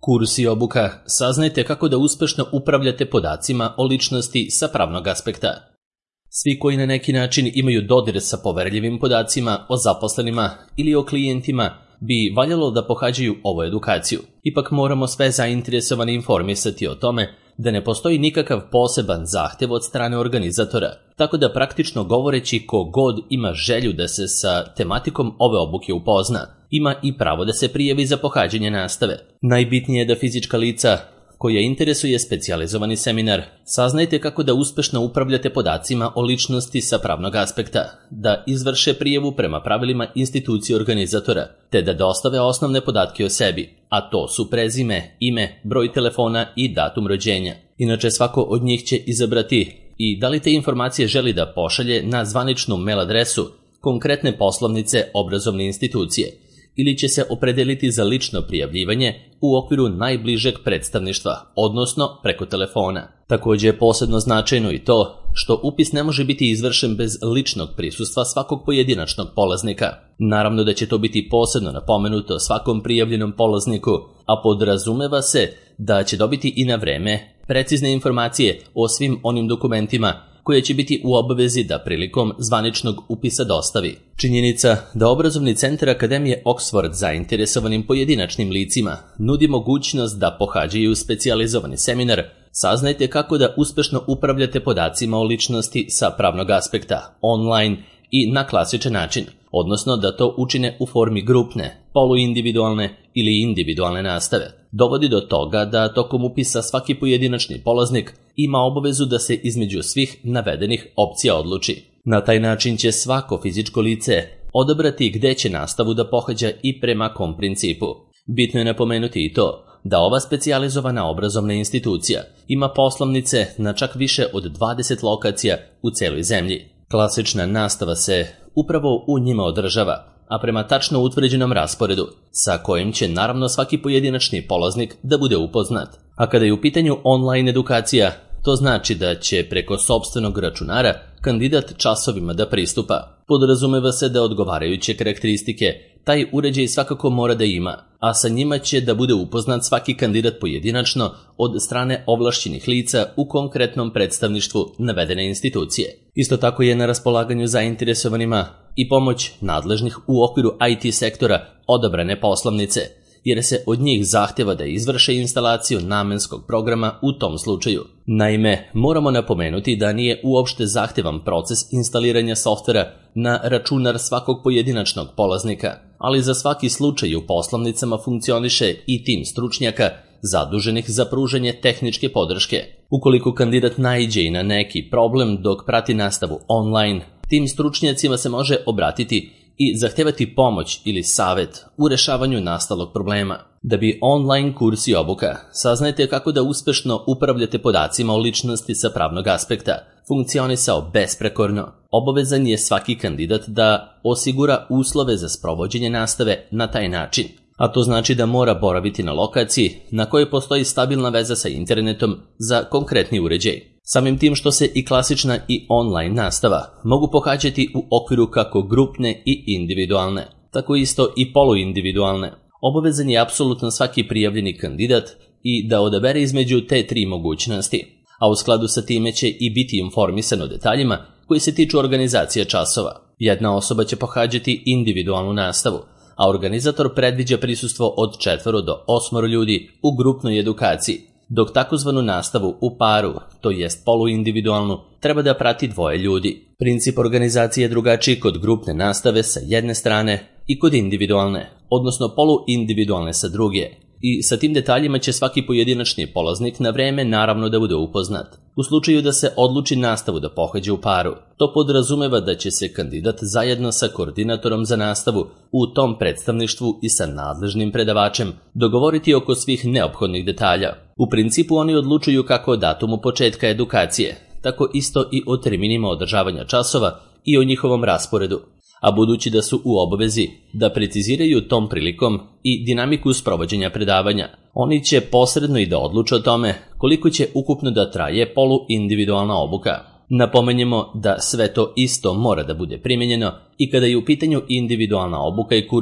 Kurs i obuka. Saznajte kako da uspešno upravljate podacima o ličnosti sa pravnog aspekta. Svi koji na neki način imaju dodir sa poverljivim podacima o zaposlenima ili o klijentima bi valjalo da pohađaju ovu edukaciju. Ipak moramo sve zainteresovani informisati o tome da ne postoji nikakav poseban zahtev od strane organizatora, tako da praktično govoreći ko god ima želju da se sa tematikom ove obuke upozna, ima i pravo da se prijavi za pohađanje nastave. Najbitnije je da fizička lica koja interesuje specijalizovani seminar, saznajte kako da uspešno upravljate podacima o ličnosti sa pravnog aspekta, da izvrše prijavu prema pravilima institucije organizatora, te da dostave osnovne podatke o sebi, a to su prezime, ime, broj telefona i datum rođenja. Inače, svako od njih će izabrati i da li te informacije želi da pošalje na zvaničnu mail adresu konkretne poslovnice obrazovne institucije, ili će se opredeliti za lično prijavljivanje u okviru najbližeg predstavništva, odnosno preko telefona. Također je posebno značajno i to što upis ne može biti izvršen bez ličnog prisustva svakog pojedinačnog polaznika. Naravno da će to biti posebno napomenuto svakom prijavljenom polazniku, a podrazumeva se da će dobiti i na vreme precizne informacije o svim onim dokumentima koje će biti u obavezi da prilikom zvaničnog upisa dostavi. Činjenica da Obrazovni centar Akademije Oxford zainteresovanim pojedinačnim licima nudi mogućnost da pohađaju specijalizovani seminar, saznajte kako da uspešno upravljate podacima o ličnosti sa pravnog aspekta, online i na klasičan način, odnosno da to učine u formi grupne, poluindividualne ili individualne nastave. Dovodi do toga da tokom upisa svaki pojedinačni polaznik ima obavezu da se između svih navedenih opcija odluči. Na taj način će svako fizičko lice odabrati gde će nastavu da pohađa i prema kom principu. Bitno je napomenuti i to da ova specijalizovana obrazovna institucija ima poslovnice na čak više od 20 lokacija u celoj zemlji. Klasična nastava se upravo u njima održava, a prema tačno utvrđenom rasporedu, sa kojim će naravno svaki pojedinačni polaznik da bude upoznat. A kada je u pitanju online edukacija, to znači da će preko sopstvenog računara kandidat časovima da pristupa. Podrazumeva se da odgovarajuće karakteristike taj uređaj svakako mora da ima, a sa njima će da bude upoznat svaki kandidat pojedinačno od strane ovlašćenih lica u konkretnom predstavništvu navedene institucije. Isto tako je na raspolaganju zainteresovanima i pomoć nadležnih u okviru IT sektora odabrane poslovnice, jer se od njih zahteva da izvrše instalaciju namenskog programa u tom slučaju. Naime, moramo napomenuti da nije uopšte zahtevan proces instaliranja softvera na računar svakog pojedinačnog polaznika, ali za svaki slučaj u poslovnicama funkcioniše i tim stručnjaka zaduženih za pružanje tehničke podrške. Ukoliko kandidat naiđe i na neki problem dok prati nastavu online, tim stručnjacima se može obratiti i zahtevati pomoć ili savet u rešavanju nastalog problema. Da bi online kurs i obuka, saznajte kako da uspešno upravljate podacima o ličnosti sa pravnog aspekta, funkcionisao besprekorno. Obavezan je svaki kandidat da osigura uslove za sprovođenje nastave na taj način, a to znači da mora boraviti na lokaciji na kojoj postoji stabilna veza sa internetom za konkretni uređaj. Samim tim što se i klasična i online nastava mogu pohađati u okviru kako grupne i individualne, tako isto i poluindividualne. Obavezan je apsolutno svaki prijavljeni kandidat i da odabere između te tri mogućnosti, a u skladu sa time će i biti informisan o detaljima koji se tiču organizacije časova. Jedna osoba će pohađati individualnu nastavu, a organizator predviđa prisustvo od 4 do 8 ljudi u grupnoj edukaciji, dok takozvanu nastavu u paru, to jest poluindividualnu, treba da prati 2 ljudi. Princip organizacije je drugačiji kod grupne nastave sa jedne strane i kod individualne, odnosno poluindividualne sa druge. I sa tim detaljima će svaki pojedinačni polaznik na vreme naravno da bude upoznat. U slučaju da se odluči nastavu da pohađa u paru, to podrazumeva da će se kandidat zajedno sa koordinatorom za nastavu u tom predstavništvu i sa nadležnim predavačem dogovoriti oko svih neophodnih detalja. U principu oni odlučuju kako o datumu početka edukacije, tako isto i o terminima održavanja časova i o njihovom rasporedu. A budući da su u obavezi da preciziraju tom prilikom i dinamiku sprovođenja predavanja, oni će posredno i da odluče o tome koliko će ukupno da traje poluindividualna obuka. Napomenjemo da sve to isto mora da bude primijenjeno i kada je u pitanju individualna obuka i kurs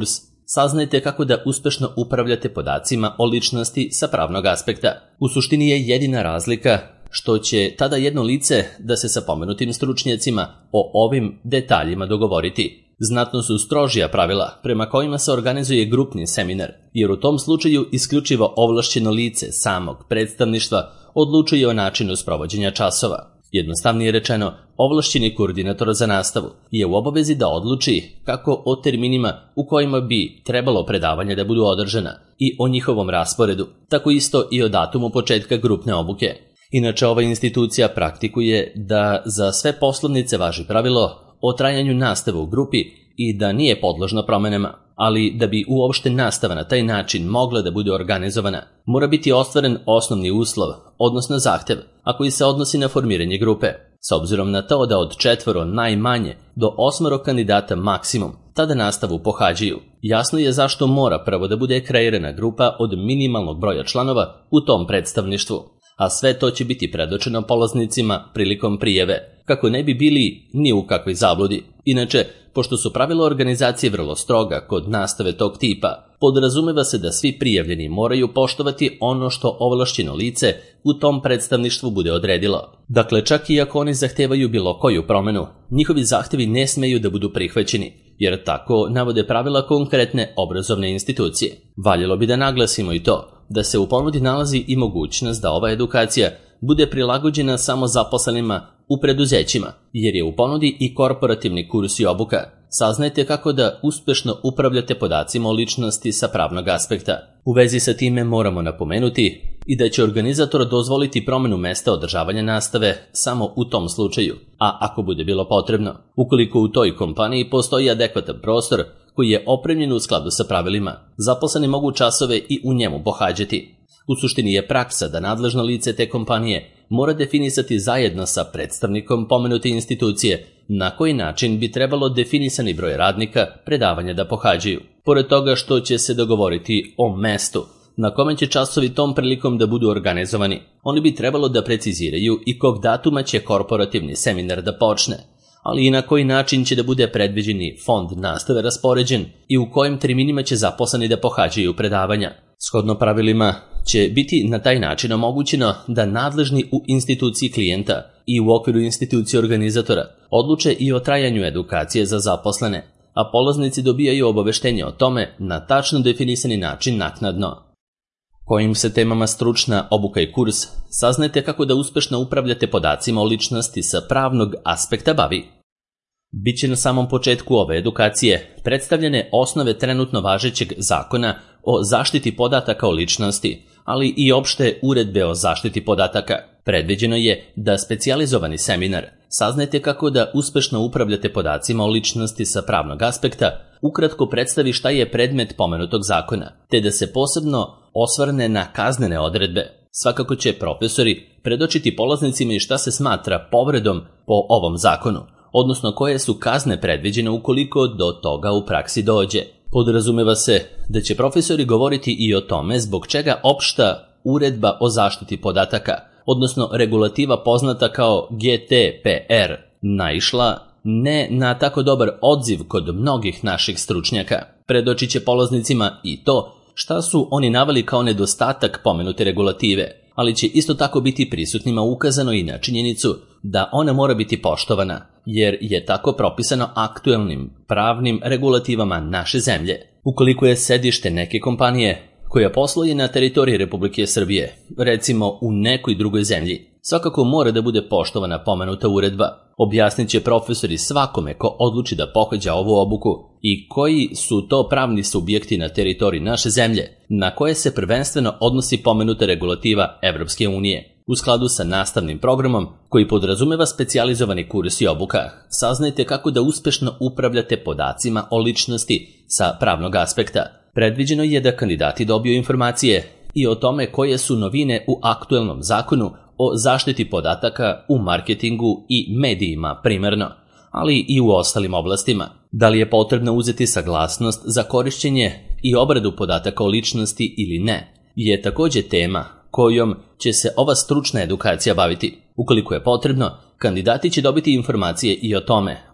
saznajte kako da uspešno upravljate podacima o ličnosti sa pravnog aspekta. U suštini je jedina razlika što će tada jedno lice da se sa pomenutim stručnjacima o ovim detaljima dogovoriti. Znatno su strožija pravila prema kojima se organizuje grupni seminar, jer u tom slučaju isključivo ovlašćeno lice samog predstavništva odlučuje o načinu sprovođenja časova. Jednostavnije rečeno, ovlašćeni koordinator za nastavu je u obavezi da odluči kako o terminima u kojima bi trebalo predavanje da budu održana i o njihovom rasporedu, tako isto i o datumu početka grupne obuke. Inače, ova institucija praktikuje da za sve poslovnice važi pravilo o trajanju nastave u grupi i da nije podložna promenama, ali da bi uopšte nastava na taj način mogla da bude organizovana, mora biti ostvaren osnovni uslov, odnosno zahtev, a koji se odnosi na formiranje grupe. S obzirom na to da od 4 najmanje do 8 kandidata maksimum tada nastavu pohađaju, jasno je zašto mora prvo da bude kreirana grupa od minimalnog broja članova u tom predstavništvu, a sve to će biti predočeno polaznicima prilikom prijave, kako ne bi bili ni u kakvoj zabludi. Inače, pošto su pravila organizacije vrlo stroga kod nastave tog tipa, podrazumeva se da svi prijavljeni moraju poštovati ono što ovlašćeno lice u tom predstavništvu bude odredilo. Dakle, čak i ako oni zahtevaju bilo koju promenu, njihovi zahtevi ne smeju da budu prihvaćeni, jer tako navode pravila konkretne obrazovne institucije. Valjalo bi da naglasimo i to da se u ponudi nalazi i mogućnost da ova edukacija bude prilagođena samo zaposlenima u preduzećima, jer je u ponudi i korporativni kurs i obuka. Saznajte kako da uspešno upravljate podacima o ličnosti sa pravnog aspekta. U vezi sa time moramo napomenuti i da će organizator dozvoliti promenu mesta održavanja nastave samo u tom slučaju, a ako bude bilo potrebno, ukoliko u toj kompaniji postoji adekvatan prostor koji je opremljen u skladu sa pravilima, zaposleni mogu časove i u njemu pohađati. U suštini je praksa da nadležno lice te kompanije mora definisati zajedno sa predstavnikom pomenute institucije na koji način bi trebalo definisani broj radnika predavanja da pohađaju. Pored toga što će se dogovoriti o mestu na kome će časovi tom prilikom da budu organizovani, oni bi trebalo da preciziraju i kog datuma će korporativni seminar da počne, ali i na koji način će da bude predviđeni fond nastave raspoređen i u kojim terminima će zaposleni da pohađaju predavanja. Shodno pravilima će biti na taj način omogućeno da nadležni u instituciji klijenta i u okviru institucije organizatora odluče i o trajanju edukacije za zaposlene, a polaznici dobijaju obaveštenje o tome na tačno definisani način naknadno. Kojim se temama stručna obuka i kurs, saznajte kako da uspešno upravljate podacima o ličnosti sa pravnog aspekta bavi. Biće na samom početku ove edukacije predstavljene osnove trenutno važećeg zakona o zaštiti podataka o ličnosti, ali i opšte uredbe o zaštiti podataka. Predviđeno je da specijalizovani seminar saznajte kako da uspešno upravljate podacima o ličnosti sa pravnog aspekta, ukratko predstavi šta je predmet pomenutog zakona, te da se posebno osvrne na kaznene odredbe. Svakako će profesori predočiti polaznicima i šta se smatra povredom po ovom zakonu, odnosno koje su kazne predviđene ukoliko do toga u praksi dođe. Podrazumeva se da će profesori govoriti i o tome zbog čega opšta uredba o zaštiti podataka, odnosno regulativa poznata kao GDPR, naišla ne na tako dobar odziv kod mnogih naših stručnjaka. Predočit će polaznicima i to šta su oni naveli kao nedostatak pomenute regulative, ali će isto tako biti prisutnima ukazano i na činjenicu da ona mora biti poštovana, jer je tako propisano aktuelnim pravnim regulativama naše zemlje. Ukoliko je sedište neke kompanije koja posluje na teritoriji Republike Srbije, recimo u nekoj drugoj zemlji, svakako mora da bude poštovana pomenuta uredba. Objasnit će profesori svakome ko odluči da pohađa ovu obuku i koji su to pravni subjekti na teritoriji naše zemlje na koje se prvenstveno odnosi pomenuta regulativa Evropske unije. U skladu sa nastavnim programom koji podrazumeva specijalizovani kurs i obuka, saznajte kako da uspešno upravljate podacima o ličnosti sa pravnog aspekta. Predviđeno je da kandidati dobiju informacije i o tome koje su novine u aktuelnom zakonu o zaštiti podataka u marketingu i medijima primarno, ali i u ostalim oblastima. Da li je potrebno uzeti saglasnost za korišćenje i obradu podataka o ličnosti ili ne, je takođe tema kojom će se ova stručna edukacija baviti. Ukoliko je potrebno, kandidati će dobiti informacije i o tome,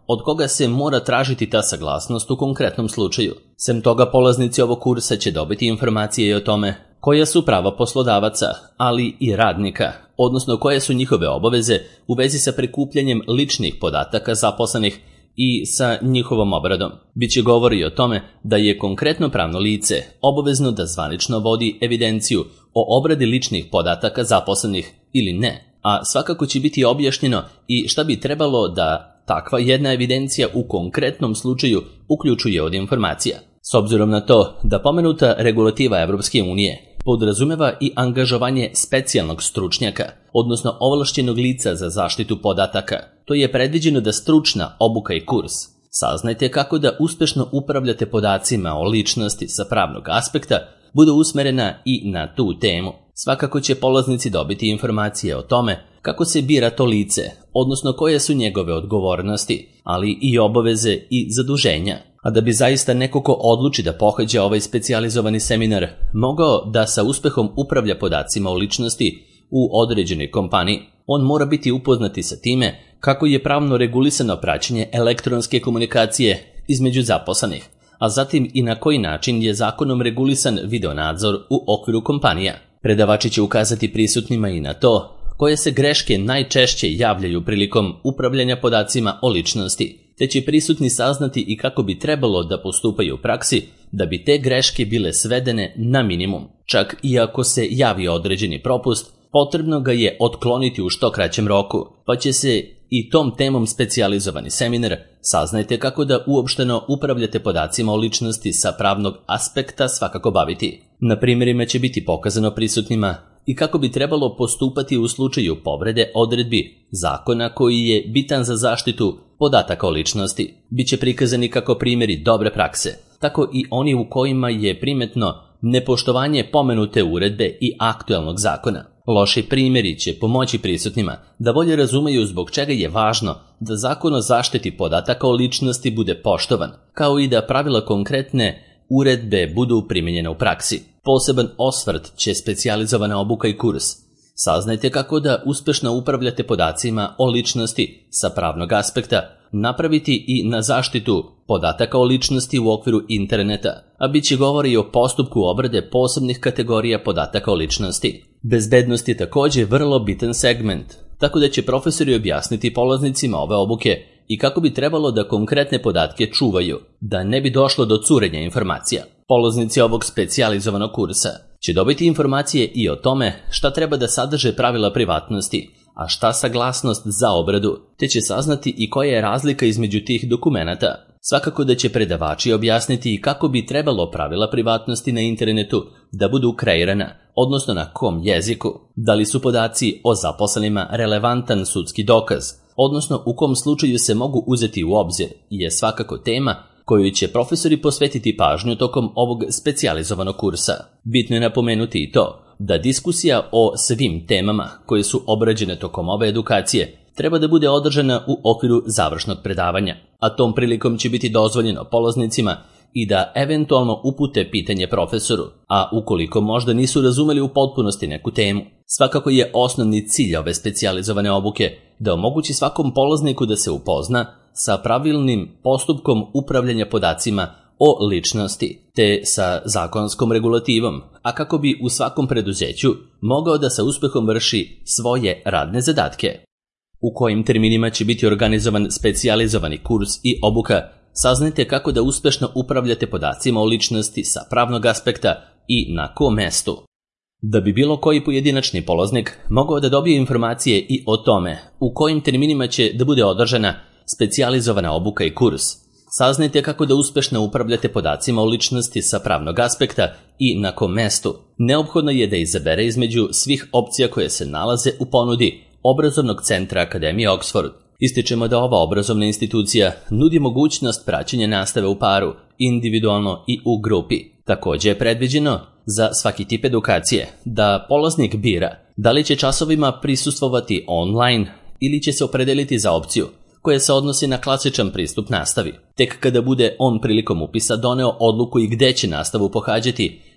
od koga se mora tražiti ta saglasnost u konkretnom slučaju. Sem toga, polaznici ovog kursa će dobiti informacije i o tome koja su prava poslodavaca, ali i radnika, odnosno koje su njihove obaveze u vezi sa prikupljanjem ličnih podataka zaposlenih i sa njihovom obradom. Biće govori o tome da je konkretno pravno lice obavezno da zvanično vodi evidenciju o obradi ličnih podataka zaposlenih ili ne, a svakako će biti objašnjeno i šta bi trebalo da takva jedna evidencija u konkretnom slučaju uključuje od informacija. S obzirom na to da pomenuta regulativa Evropske unije podrazumeva i angažovanje specijalnog stručnjaka, odnosno ovlašćenog lica za zaštitu podataka, to je predviđeno da stručna obuka i kurs Saznajte kako da uspešno upravljate podacima o ličnosti sa pravnog aspekta bude usmerena i na tu temu. Svakako će polaznici dobiti informacije o tome kako se bira to lice, odnosno koje su njegove odgovornosti, ali i obaveze i zaduženja. A da bi zaista neko ko odluči da pohađa ovaj specijalizovani seminar mogao da sa uspehom upravlja podacima o ličnosti u određenoj kompaniji, on mora biti upoznati sa time kako je pravno regulisano praćenje elektronske komunikacije između zaposlenih, a zatim i na koji način je zakonom regulisan videonadzor u okviru kompanija. Predavači će ukazati prisutnima i na to koje se greške najčešće javljaju prilikom upravljanja podacima o ličnosti, te će prisutni saznati i kako bi trebalo da postupaju u praksi da bi te greške bile svedene na minimum. Čak i ako se javi određeni propust, potrebno ga je otkloniti u što kraćem roku, pa će se i tom temom specijalizovani seminar Saznajte kako da uopšteno upravljate podacima o ličnosti sa pravnog aspekta svakako baviti. Na primjerima će biti pokazano prisutnima i kako bi trebalo postupati u slučaju povrede odredbi zakona koji je bitan za zaštitu podataka o ličnosti. Biće prikazani kako primjeri dobre prakse, tako i oni u kojima je primetno nepoštovanje pomenute uredbe i aktuelnog zakona. Loši primjeri će pomoći prisutnima da bolje razumeju zbog čega je važno da zakon o zaštiti podataka o ličnosti bude poštovan, kao i da pravila konkretne uredbe budu primijenjene u praksi. Poseban osvrt će specijalizovana obuka i kurs. Saznajte kako da uspešno upravljate podacima o ličnosti sa pravnog aspekta, napraviti i na zaštitu podataka o ličnosti u okviru interneta, a bit će govori i o postupku obrade posebnih kategorija podataka o ličnosti. Bezbednost je također vrlo bitan segment, tako da će profesori objasniti polaznicima ove obuke i kako bi trebalo da konkretne podatke čuvaju, da ne bi došlo do curenja informacija. Polaznici ovog specijalizovanog kursa će dobiti informacije i o tome šta treba da sadrže pravila privatnosti, a šta saglasnost za obradu, te će saznati i koja je razlika između tih dokumenata. Svakako da će predavači objasniti i kako bi trebalo pravila privatnosti na internetu da budu kreirana, odnosno na kom jeziku, da li su podaci o zaposlenima relevantan sudski dokaz, odnosno u kom slučaju se mogu uzeti u obzir, je svakako tema koju će profesori posvetiti pažnju tokom ovog specijalizovanog kursa. Bitno je napomenuti i to da diskusija o svim temama koje su obrađene tokom ove edukacije treba da bude održana u okviru završnog predavanja, a tom prilikom će biti dozvoljeno polaznicima i da eventualno upute pitanje profesoru, a ukoliko možda nisu razumeli u potpunosti neku temu. Svakako je osnovni cilj ove specijalizovane obuke da omogući svakom polazniku da se upozna sa pravilnim postupkom upravljanja podacima o ličnosti, te sa zakonskom regulativom, a kako bi u svakom preduzeću mogao da sa uspehom vrši svoje radne zadatke. U kojim terminima će biti organizovan specijalizovani kurs i obuka, saznajte kako da uspešno upravljate podacima o ličnosti sa pravnog aspekta i na kom mestu. Da bi bilo koji pojedinačni polaznik mogao da dobije informacije i o tome u kojim terminima će da bude održana specijalizovana obuka i kurs, saznajte kako da uspešno upravljate podacima o ličnosti sa pravnog aspekta i na kom mestu. Neophodno je da izabere između svih opcija koje se nalaze u ponudi Obrazovnog centra Akademije Oxford. Ističemo da ova obrazovna institucija nudi mogućnost praćenja nastave u paru, individualno i u grupi. Također je predviđeno za svaki tip edukacije da polaznik bira da li će časovima prisustvovati online ili će se opredeliti za opciju koja se odnosi na klasičan pristup nastavi. Tek kada bude on prilikom upisa doneo odluku i gde će nastavu pohađati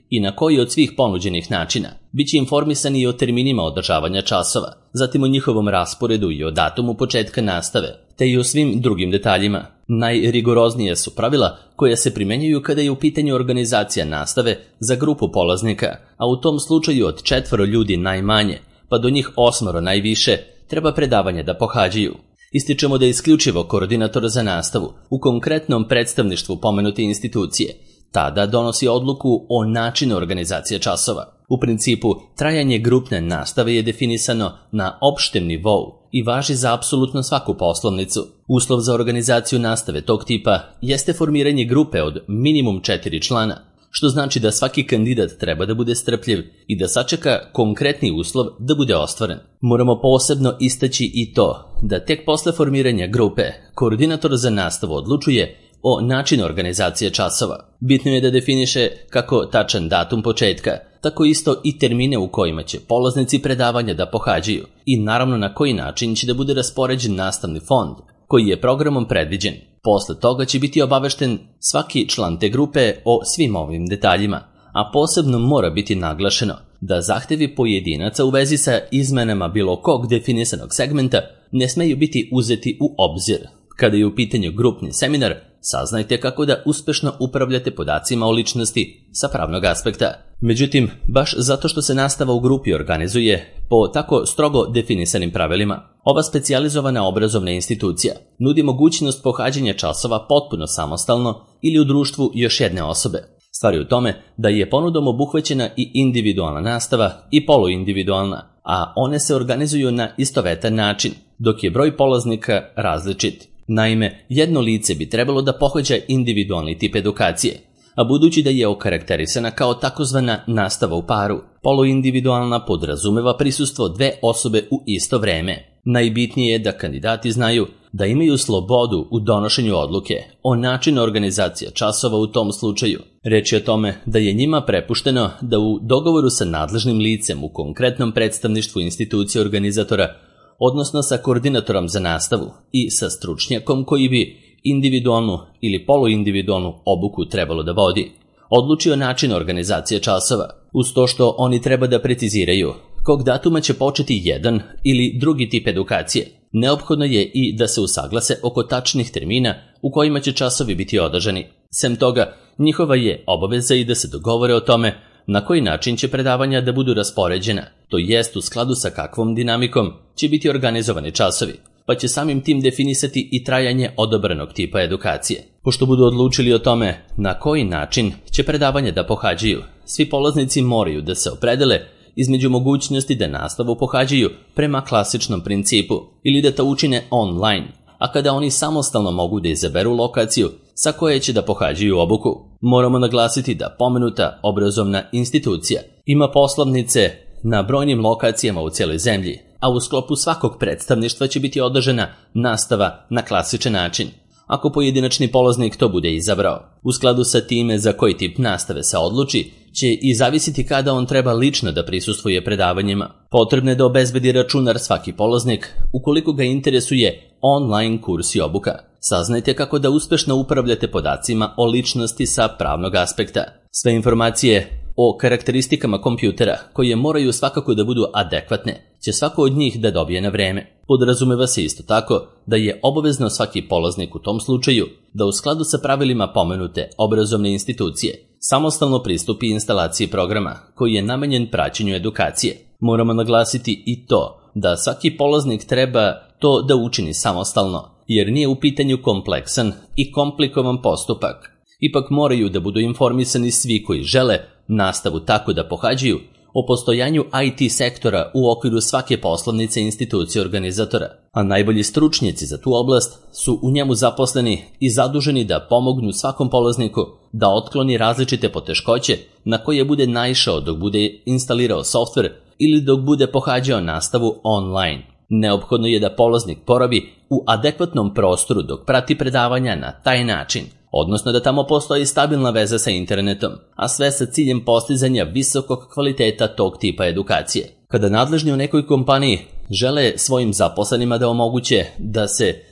i na koji od svih ponuđenih načina. Biće informisani i o terminima održavanja časova, zatim o njihovom rasporedu i o datumu početka nastave, te i o svim drugim detaljima. Najrigoroznije su pravila koja se primenjuju kada je u pitanju organizacija nastave za grupu polaznika, a u tom slučaju od 4 ljudi najmanje, pa do njih 8 najviše, treba predavanje da pohađaju. Ističemo da je isključivo koordinator za nastavu u konkretnom predstavništvu pomenute institucije tada donosi odluku o načinu organizacije časova. U principu, trajanje grupne nastave je definisano na opštem nivou i važi za apsolutno svaku poslovnicu. Uslov za organizaciju nastave tog tipa jeste formiranje grupe od minimum 4 člana, što znači da svaki kandidat treba da bude strpljiv i da sačeka konkretni uslov da bude ostvaren. Moramo posebno istaći i to da tek posle formiranja grupe koordinator za nastavu odlučuje o načinu organizacije časova. Bitno je da definiše kako tačan datum početka, tako isto i termine u kojima će polaznici predavanja da pohađaju i naravno na koji način će da bude raspoređen nastavni fond, koji je programom predviđen. Posle toga će biti obavešten svaki član te grupe o svim ovim detaljima, a posebno mora biti naglašeno da zahtevi pojedinaca u vezi sa izmenama bilo kog definisanog segmenta ne smeju biti uzeti u obzir. Kada je u pitanju grupni seminar, saznajte kako da uspešno upravljate podacima o ličnosti sa pravnog aspekta. Međutim, baš zato što se nastava u grupi organizuje po tako strogo definisanim pravilima, ova specijalizovana obrazovna institucija nudi mogućnost pohađanja časova potpuno samostalno ili u društvu još jedne osobe. Stvar je u tome da je ponudom obuhvaćena i individualna nastava i poluindividualna, a one se organizuju na istovetan način, dok je broj polaznika različit. Naime, jedno lice bi trebalo da pohađa individualni tip edukacije, a budući da je okarakterisana kao takozvana nastava u paru, poluindividualna podrazumeva prisustvo 2 osobe u isto vreme. Najbitnije je da kandidati znaju da imaju slobodu u donošenju odluke o načinu organizacije časova u tom slučaju. Reč je o tome da je njima prepušteno da u dogovoru sa nadležnim licem u konkretnom predstavništvu institucije organizatora, odnosno sa koordinatorom za nastavu i sa stručnjakom koji bi individualnu ili poluindividualnu obuku trebalo da vodi, odluči o načinu organizacije časova, uz to što oni treba da preciziraju kog datuma će početi jedan ili drugi tip edukacije. Neophodno je i da se usaglase oko tačnih termina u kojima će časovi biti održani. Sem toga, njihova je obaveza i da se dogovore o tome na koji način će predavanja da budu raspoređena, to jest u skladu sa kakvom dinamikom će biti organizovani časovi, pa će samim tim definisati i trajanje odabranog tipa edukacije. Pošto budu odlučili o tome na koji način će predavanje da pohađaju, svi polaznici moraju da se opredele između mogućnosti da nastavu pohađaju prema klasičnom principu ili da to učine online, a kada oni samostalno mogu da izaberu lokaciju sa koje će da pohađaju obuku. Moramo naglasiti da pomenuta obrazovna institucija ima poslovnice na brojnim lokacijama u cijeloj zemlji, a u sklopu svakog predstavništva će biti održana nastava na klasičan način, ako pojedinačni polaznik to bude izabrao. U skladu sa time za koji tip nastave se odluči, će i zavisiti kada on treba lično da prisustvuje predavanjima. Potrebno je da obezbedi računar svaki polaznik ukoliko ga interesuje online kurs i obuka. Saznajte kako da uspešno upravljate podacima o ličnosti sa pravnog aspekta. Sve informacije o karakteristikama kompjutera, koje moraju svakako da budu adekvatne, će svako od njih da dobije na vreme. Podrazumeva se isto tako da je obavezno svaki polaznik u tom slučaju da u skladu sa pravilima pomenute obrazovne institucije samostalno pristupi instalaciji programa koji je namenjen praćenju edukacije. Moramo naglasiti i to da svaki polaznik treba to da učini samostalno, jer nije u pitanju kompleksan i komplikovan postupak. Ipak moraju da budu informisani svi koji žele nastavu tako da pohađaju o postojanju IT sektora u okviru svake poslovnice institucije organizatora, a najbolji stručnjaci za tu oblast su u njemu zaposleni i zaduženi da pomognu svakom polazniku da otkloni različite poteškoće na koje bude naišao dok bude instalirao softver ili dok bude pohađao nastavu online. Neophodno je da polaznik boravi u adekvatnom prostoru dok prati predavanja na taj način, odnosno da tamo postoji stabilna veza sa internetom, a sve sa ciljem postizanja visokog kvaliteta tog tipa edukacije. Kada nadležni u nekoj kompaniji žele svojim zaposlenima da omoguće da se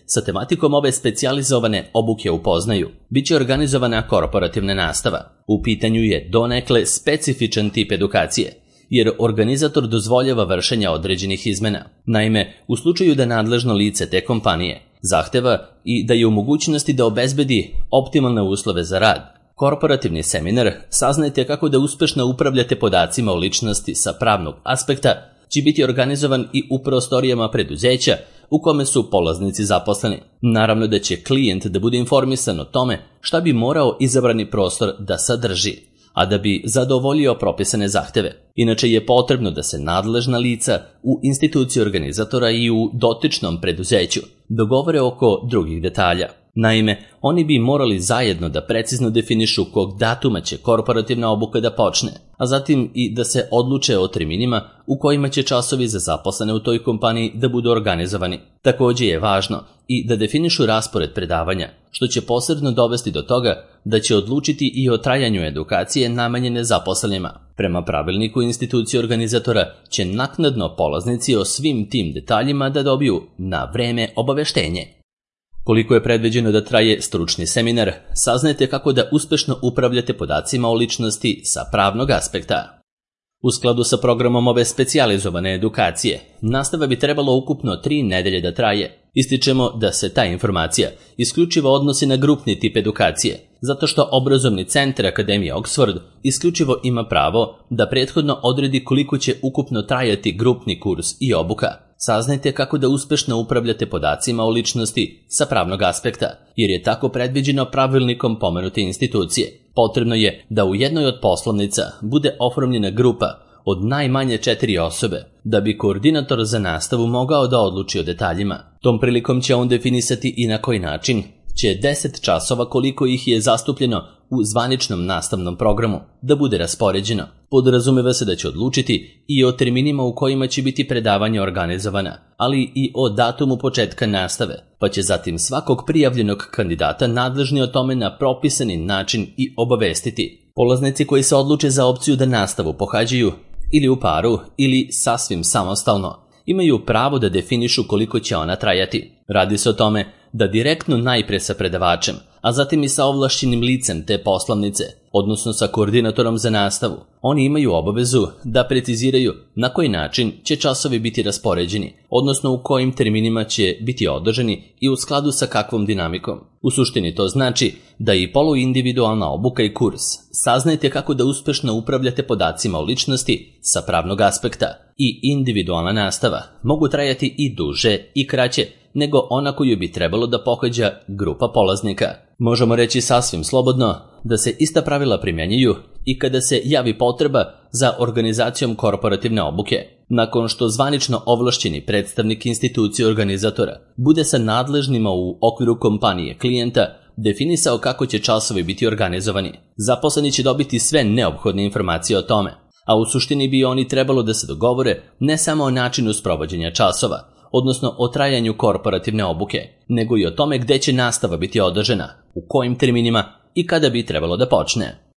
sa tematikom ove specijalizovane obuke upoznaju, bit će organizovana korporativna nastava. U pitanju je donekle specifičan tip edukacije, jer organizator dozvoljava vršenje određenih izmena. Naime, u slučaju da nadležno lice te kompanije zahteva i da je u mogućnosti da obezbedi optimalne uslove za rad, korporativni seminar Saznajte kako da uspešno upravljate podacima o ličnosti sa pravnog aspekta će biti organizovan i u prostorijama preduzeća u kome su polaznici zaposleni. Naravno da će klijent da bude informisan o tome šta bi morao izabrani prostor da sadrži, a da bi zadovoljio propisane zahteve. Inače je potrebno da se nadležna lica u instituciji organizatora i u dotičnom preduzeću dogovore oko drugih detalja. Naime, oni bi morali zajedno da precizno definišu kog datuma će korporativna obuka da počne, a zatim i da se odluče o terminima u kojima će časovi za zaposlene u toj kompaniji da budu organizovani. Takođe je važno i da definišu raspored predavanja, što će posredno dovesti do toga da će odlučiti i o trajanju edukacije namenjene zaposlenima. Prema pravilniku institucije organizatora će naknadno polaznici o svim tim detaljima da dobiju na vreme obaveštenje. Koliko je predviđeno da traje stručni seminar, saznajte kako da uspešno upravljate podacima o ličnosti sa pravnog aspekta. U skladu sa programom ove specijalizovane edukacije, nastava bi trebalo ukupno 3 nedelje da traje. Ističemo da se ta informacija isključivo odnosi na grupni tip edukacije, zato što obrazovni centar Akademije Oxford isključivo ima pravo da prethodno odredi koliko će ukupno trajati grupni kurs i obuka. Saznajte kako da uspešno upravljate podacima o ličnosti sa pravnog aspekta, jer je tako predviđeno pravilnikom pomenute institucije. Potrebno je da u jednoj od poslovnica bude oformljena grupa od najmanje 4 osobe, da bi koordinator za nastavu mogao da odluči o detaljima. Tom prilikom će on definisati i na koji način će 10 časova, koliko ih je zastupljeno u zvaničnom nastavnom programu, da bude raspoređeno. Podrazumeva se da će odlučiti i o terminima u kojima će biti predavanja organizovana, ali i o datumu početka nastave, pa će zatim svakog prijavljenog kandidata nadležni o tome na propisani način i obavestiti. Polaznici koji se odluče za opciju da nastavu pohađaju ili u paru ili sasvim samostalno, imaju pravo da definišu koliko će ona trajati. Radi se o tome da direktno najpre sa predavačem, a zatim i sa ovlašćenim licem te poslovnice, odnosno sa koordinatorom za nastavu, oni imaju obavezu da preciziraju na koji način će časovi biti raspoređeni, odnosno u kojim terminima će biti održani i u skladu sa kakvom dinamikom. U suštini to znači da i poluindividualna obuka i kurs Saznajte kako da uspešno upravljate podacima o ličnosti sa pravnog aspekta i individualna nastava mogu trajati i duže i kraće nego ona koju bi trebalo da pohađa grupa polaznika. Možemo reći sasvim slobodno da se ista pravila primjenjuju i kada se javi potreba za organizacijom korporativne obuke, nakon što zvanično ovlašćeni predstavnik institucije organizatora bude sa nadležnima u okviru kompanije klijenta definisao kako će časovi biti organizovani. Zaposleni će dobiti sve neophodne informacije o tome, a u suštini bi oni trebalo da se dogovore ne samo o načinu sprovođenja časova, odnosno o trajanju korporativne obuke, nego i o tome gde će nastava biti održana, u kojim terminima i kada bi trebalo da počne.